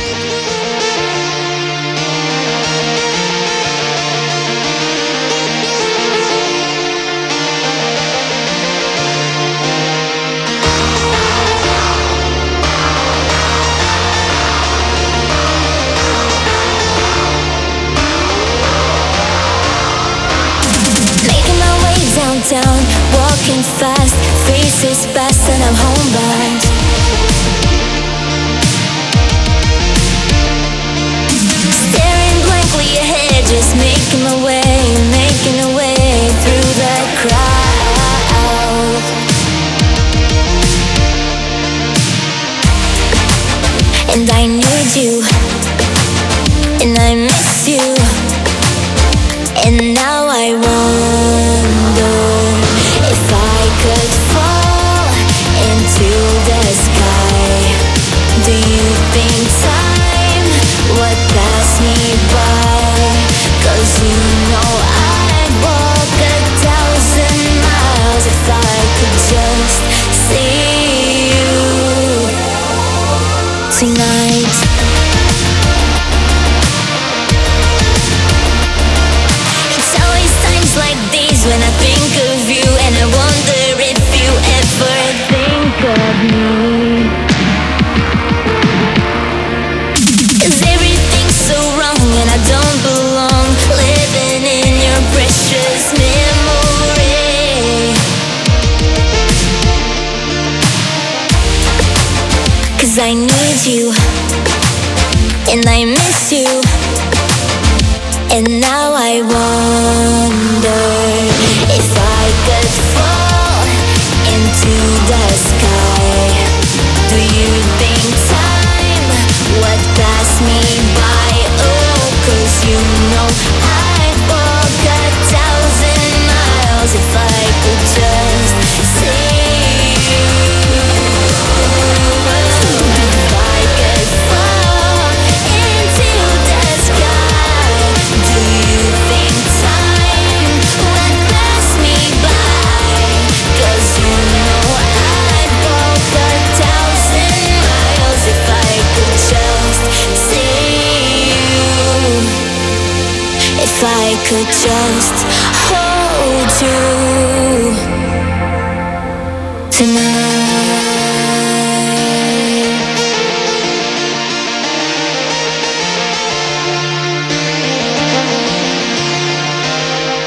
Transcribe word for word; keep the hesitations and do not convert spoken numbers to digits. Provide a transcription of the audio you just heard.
Down, walking fast, faces past and I'm homebound. Staring blankly ahead, just making my way, making my way through the crowd. And I need you, and I miss you, and now I wonder if I could fall into the sky. Do you think time would pass me by? 'Cause you know I'd walk a thousand miles if I could just see you tonight. Like these when I think of you, and I wonder if you ever think of me. 'Cause everything's so wrong and I don't belong, living in your precious memory. 'Cause I need you, and I miss you, and now I wonder if I could fall into the sky. Do you think time would pass me by? Oh, 'cause you know I'd walk a thousand miles if I could just see you. If I could fall into the sky, do you think time would pass me by? 'Cause you know I'd walk a thousand miles if I could just see you. If I could just hold you tonight.